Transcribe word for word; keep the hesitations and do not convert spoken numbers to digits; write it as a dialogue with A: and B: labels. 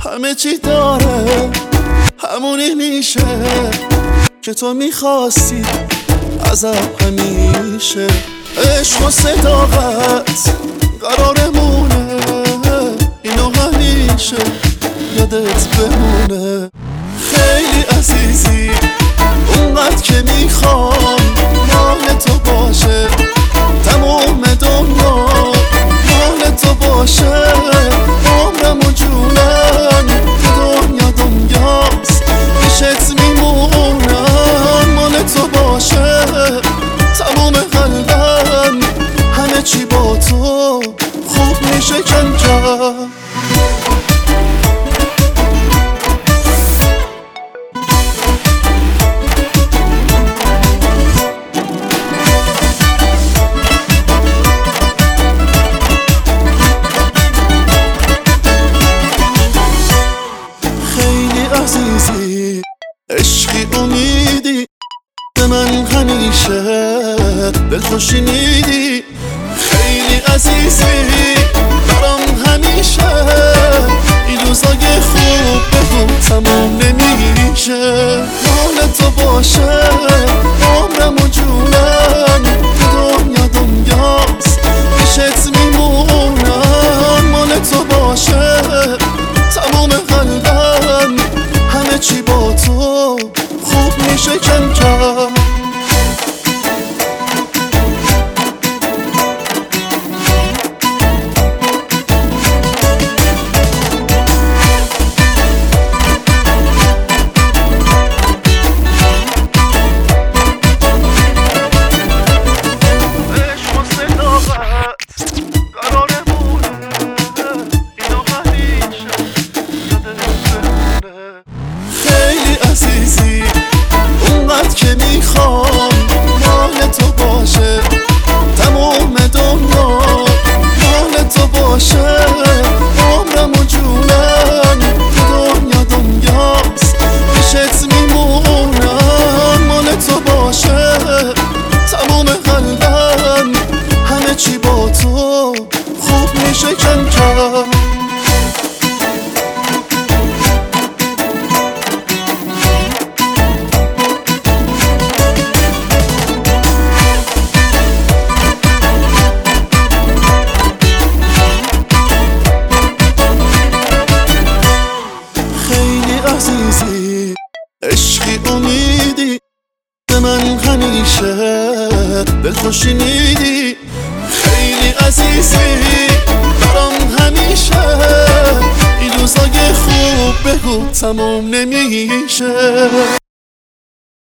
A: همه چی داره همونی میشه که تو میخواستی ازم همیشه. عشق و صداقت قرارمونه، اینو همیشه یادت بمونه. خیلی عزیزی اونقدر که میخوام مال تو باشه، تمام دنیا مال تو باشه. عمرم و جونم دنیا دنیاست، پیشت میمونم مال تو باشه. تمام قلبم همه چی با تو خوب میشه کم کم. عزیزی عشقی امیدی به من همیشه دلخوشی میدی. خیلی عزیزی برام همیشه این روزای خوب بگو تموم نمیشه. مال تو باشه عمرم و جونم دنیا دنیاست، پیشت میمونم مال تو باشه. تمام قلبم همه چی با تو خوب میشه کم کم. عزیزی اونقدر که میخوام مال تو باشه، تمام دنیا مال تو باشه. عمرم و جونم دنیا دنیاست، پیشت میمونم مال تو باشه. تمام قلبم همه چی با تو خوب میشه کم کم. عزیزی عشقی امیدی به من همیشه دلخوشی میدی. خیلی عزیزی برام همیشه این روزای خوب بگو تموم نمیشه.